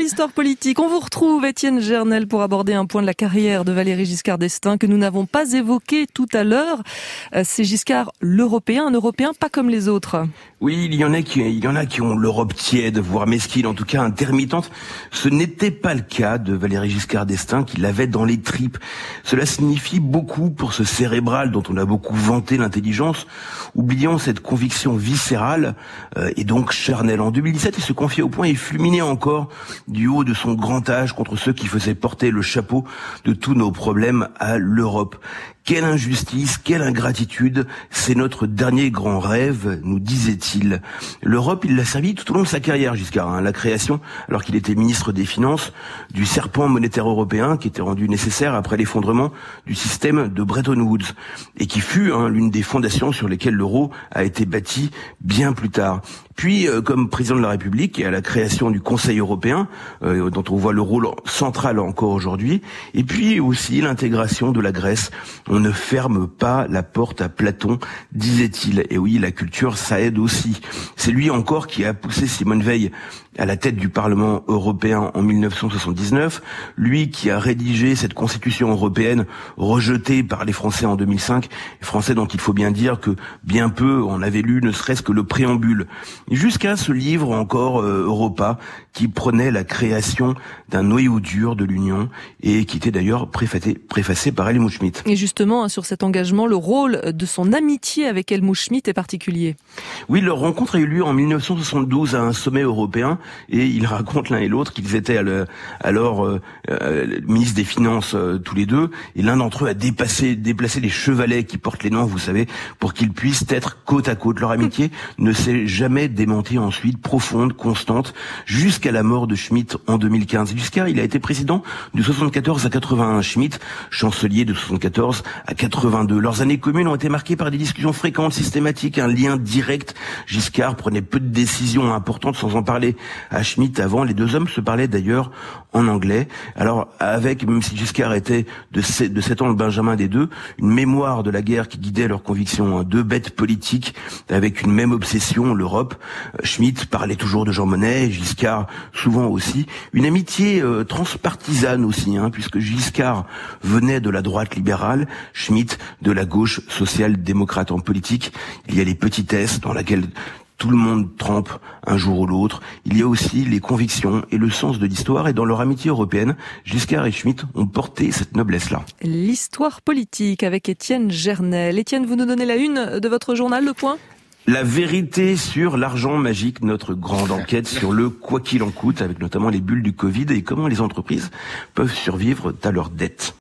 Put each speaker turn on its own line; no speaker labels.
l'histoire politique. On vous retrouve, Étienne Gernel, pour aborder un point de la carrière de Valéry Giscard d'Estaing que nous n'avons pas évoqué tout à l'heure. C'est Giscard l'Européen, un Européen pas comme les autres.
Oui, il y en a qui ont l'Europe tiède, voire mesquine, en tout cas intermittente. Ce n'était pas le cas de Valéry Giscard d'Estaing, qui l'avait dans les tripes. Cela signifie beaucoup pour ce cérébral dont on a beaucoup vanté l'intelligence, oubliant cette conviction viscérale et donc charnelle. En 2017, il se confiait au point et fulminait encore du haut de son grand âge contre ceux qui faisaient porter le chapeau de tous nos problèmes à l'Europe. Quelle injustice, quelle ingratitude, c'est notre dernier grand rêve, nous disait-il. L'Europe, il l'a servi tout au long de sa carrière, Giscard. La création, alors qu'il était ministre des Finances, du serpent monétaire européen qui était rendu nécessaire après l'effondrement du système de Bretton Woods et qui fut l'une des fondations sur lesquelles l'euro a été bâti bien plus tard. Puis, comme président de la République et à la création du Conseil européen, dont on voit le rôle central encore aujourd'hui, et puis aussi l'intégration de la Grèce. On ne ferme pas la porte à Platon, disait-il. Et oui, la culture, ça aide aussi. C'est lui encore qui a poussé Simone Veil à la tête du Parlement européen en 1979, lui qui a rédigé cette constitution européenne rejetée par les Français en 2005, Français dont il faut bien dire que bien peu en avaient lu ne serait-ce que le préambule, jusqu'à ce livre encore Europa, qui prenait la création d'un noyau dur de l'Union et qui était d'ailleurs préfacé par Helmut Schmidt.
Et justement, sur cet engagement, le rôle de son amitié avec Helmut Schmidt est particulier.
Oui, leur rencontre a eu lieu en 1972 à un sommet européen et ils racontent l'un et l'autre qu'ils étaient alors ministres des Finances tous les deux, et l'un d'entre eux a déplacé les chevalets qui portent les noms, vous savez, pour qu'ils puissent être côte à côte. Leur amitié ne s'est jamais démentie ensuite, profonde, constante, jusqu'à la mort de Schmitt en 2015. Giscard, il a été président de 74 à 81, Schmitt, chancelier de 74 à 82. Leurs années communes ont été marquées par des discussions fréquentes, systématiques, un lien direct. Giscard prenait peu de décisions importantes sans en parler à Schmitt avant. Les deux hommes se parlaient d'ailleurs en anglais. Alors, même si Giscard était de 7 ans le Benjamin des deux, une mémoire de la guerre qui guidait leurs convictions, deux bêtes politiques avec une même obsession, l'Europe. Schmitt parlait toujours de Jean Monnet, Giscard souvent aussi. Une amitié transpartisane aussi, puisque Giscard venait de la droite libérale, Schmitt de la gauche social-démocrate. En politique, il y a les petitesses dans laquelle tout le monde trempe un jour ou l'autre. Il y a aussi les convictions et le sens de l'histoire. Et dans leur amitié européenne, Giscard et Schmitt ont porté cette noblesse-là.
L'histoire politique avec Étienne Gernel. Étienne, vous nous donnez la une de votre journal, Le Point ?
La vérité sur l'argent magique, notre grande enquête sur le quoi qu'il en coûte, avec notamment les bulles du Covid et comment les entreprises peuvent survivre à leurs dettes.